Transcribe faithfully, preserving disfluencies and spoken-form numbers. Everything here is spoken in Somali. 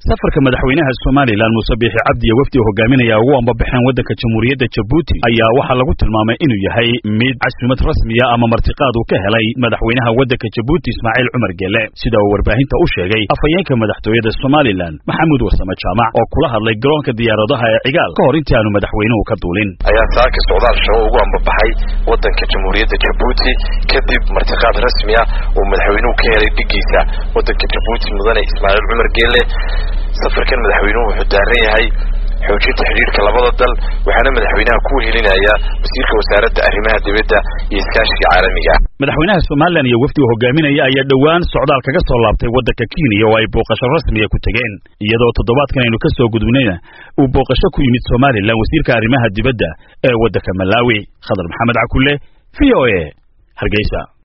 safarka madaxweynaha Soomaaliland Muuse Biixi Cabdi iyo wafdi hogaaminaya ugu ambabaxeen wadanka Jamhuuriyadda Djibouti ayaa waxa lagu tilmaamay inuu yahay mid casuumad rasmi ah ama martiqaad uu ka helay madaxweynaha wadanka Djibouti Ismaaciil Cumar Geele sida uu warbaahinta u sheegay afhayeenka madaxtooyada Soomaaliland Maxamuud Warsame Jaamac oo kula hadlay garoonka diyaaradaha ee Cigaal ka hor intii aanu madaxweynuhu ka duulin ayaa saaka socdaal shaqo ugu ambabaxay wadanka Jamhuuriyadda Djibouti kadib martiqaad rasmi ah oo madaxweynuhu ka helay dhigiisa wadanka Djibouti mudane Ismaaciil Cumar Geele safarkan madaxweynuhu wuxuu daaran yahay xoojinta xiriirka labada dal waxaana madaxweynaha ku helinaya wasiirka wasaaradda arrimaha dibadda iyo iskaashiga caalamiga ah madaxweynaha Soomaaliland iyo wafdi hogaaminaya ayaa dhawaan socdaal kaga soo laabtay wadanka Kenya oo ay booqasho rasmi ah ku tageen iyadoo toddobaadkan aynu ka soo gudubnayna uu booqasho ku yimid Soomaaliland wasiirka arrimaha dibadda ee wadanka Malawi Khadar Maxamed Cakulle V O A Hargeysa.